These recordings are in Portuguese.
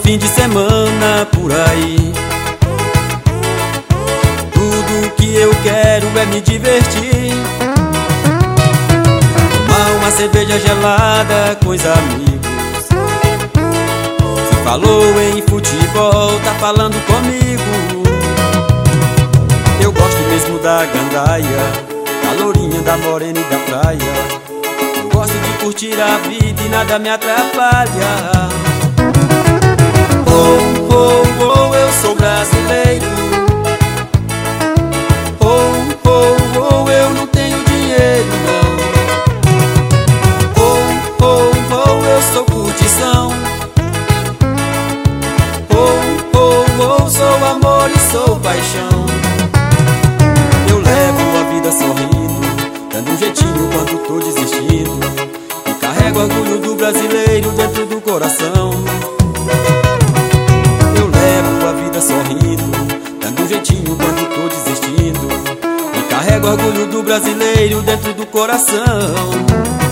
fim de semana por aí. Tudo que eu quero é me divertir, tomar uma cerveja gelada com os amigos. Se falou em futebol, tá falando comigo. Eu gosto mesmo da gandaia, da lourinha, da morena e da praia. Eu gosto de curtir a vida e nada me atrapalha. Oh, oh, oh, eu sou brasileiro. Oh, oh, oh, eu não tenho dinheiro não. Oh, oh, oh, eu sou curtição. Oh, oh, oh, sou amor e sou paixão. Eu levo a vida sorrindo, dando um jeitinho quando tô desistindo, e carrego o orgulho do brasileiro dentro do coração. Eu levo a vida sorrindo, dando um jeitinho quando tô desistindo, e carrego o orgulho do brasileiro dentro do coração.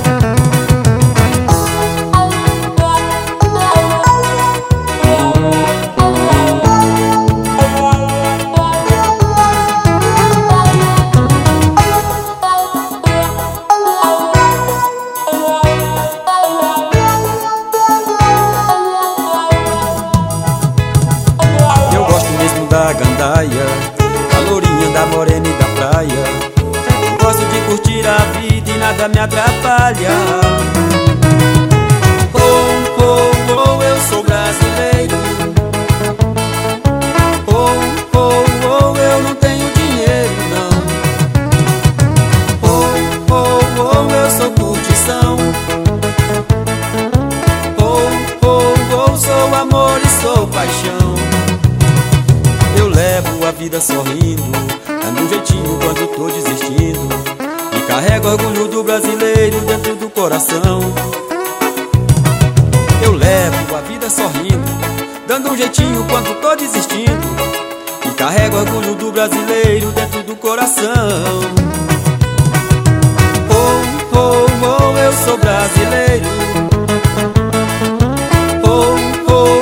Da gandaia, da lourinha, da morena e da praia. Eu gosto de curtir a vida e nada me atrapalha. Oh, oh, oh, eu sou brasileiro. Oh, oh, oh, eu não tenho dinheiro não. Oh, oh, oh, eu sou curtição. Oh, oh, oh, sou amor e sou paixão. Eu levo a vida sorrindo, dando um jeitinho quando tô desistindo, e carrego o orgulho do brasileiro dentro do coração. Eu levo a vida sorrindo, dando um jeitinho quando tô desistindo, e carrego o orgulho do brasileiro dentro do coração. Oh, oh, oh, eu sou brasileiro. Oh, oh,